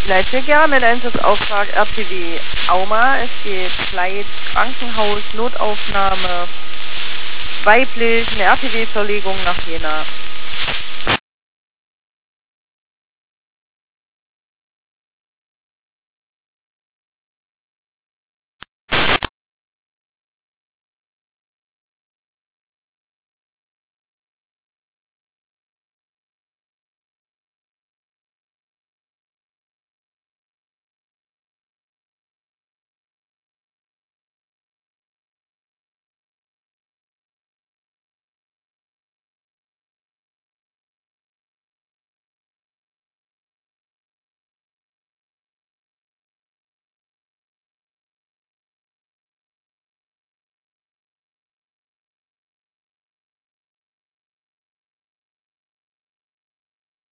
Leitverkehr mit Einsatzauftrag RTW Auma. Es geht Gleit Krankenhaus, Notaufnahme, weiblich, eine RTW-Verlegung nach Jena.